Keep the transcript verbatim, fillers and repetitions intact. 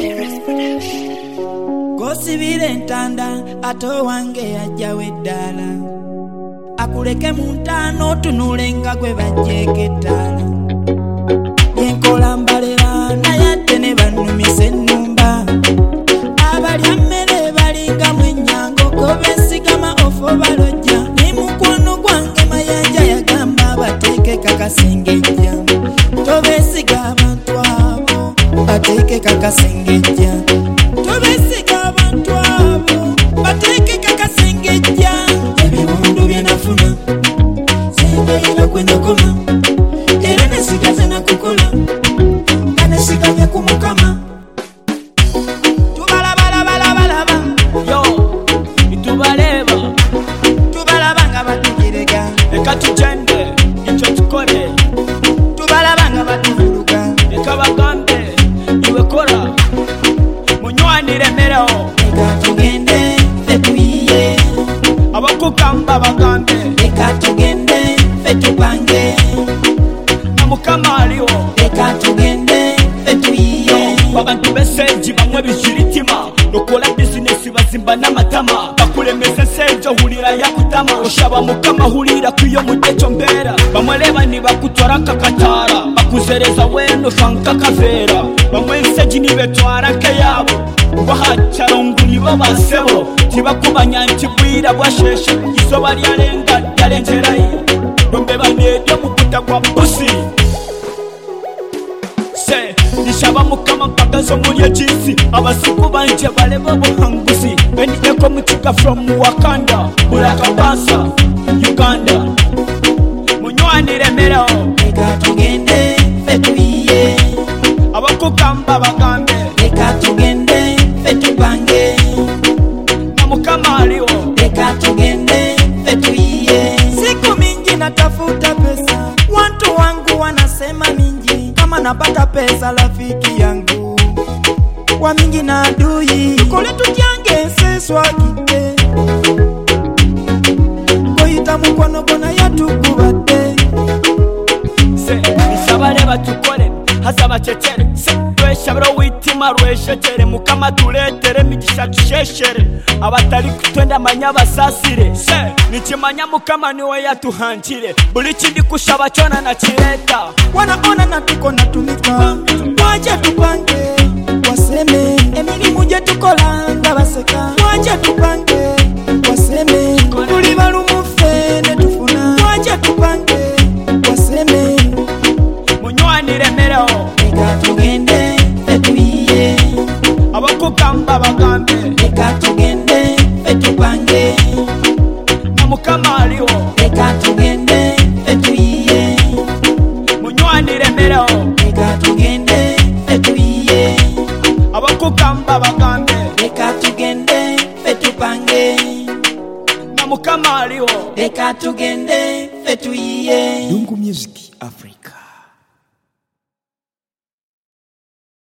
Gosibire ntanda ato wange ajja weddala akuleke mu ntaano tunulenga gwe bajjeeketala yenkola mbalera naye ate ne bannumise ennumba abalya mmere balinga mu ennyango kobesigama ofo balojja ne mukwano gwange mayanja yagamba bateeke kakasengejja tobesiga abantu abo bateeke kakasengejja tobesiga abantu abo bateeke kakasengejja ebiwundu bye nafuna singayira kwenyakoma era nesigaze nakukola nga nesigamye ku Mukama tubalabalabalaba yo itubaleba tubalaba nga batugereka leka tugende ekyo tukole tubalaba nga batuvuluka leka bagambe iwe kola munywanire mmerewo leka tugende ffe tuyiye abakugamba bagambe leka tugende ffe tupange na Mukama aliwo leka tugende ffe tuyiye abantu b'essenji bamwe bijiritima nokola bizinesi bazimba n'amatama bakulemesa essenji ohulira yakutama oshaba Mukama hulira kuyo mutecho mbeera bamweleba ni bakutwara kakatara bakuzereza weno shanka kaveera bamwe enseji ni betwara kayabo bahacarongu nibo basebo tibakubanya nti bwira bwasheshe izoba lyalenga lyalenjerayo dombe banedyo mukuta kwa pusi se nishaba Mukama mpagazo mulye jinsi abasiku banje baleba buhanguzi benijeko muchika from Wakanda Bulakabansa Uganda munywanire mmerewo leka tugende ffe tuyiye abakugamba bagambe leka tugende ffe tupange na Mukama aliwo leka tugende ffe tuyiye siku mingi natafuta pesa watu wangu wanasema mingi kama napata pesa rafiki yangu wa mingi na adui tukole tutyange seswakite koyita mukono gona yatukubadde se nisabaleba tukole hazaba chechere se tweshabiro witima rweshechere Mukama tuletere migisha tusheshere abatali kutwenda manya basasire se nikimanya Mukama niwe yatuhanjire buli kindi kushaba chona na kireta wanaona natuko natumika waje tupange waseme emirimu gye tukola nga baseka waje tupange waseme tuli balumufe ne tufuna waje tupange waseme munywanire mmerewo leka tugende ffe tuyiye abakugamba bagambe leka tugende ffe tupange na Mukama aliwo leka tugende ffe tuyiye munywanire mmerewo leka tugende ffe tuyiye abakugamba bagambe leka tugende ffe tupange na Mukama aliwo leka tugende ffe tuyiye Dungu Music Africa.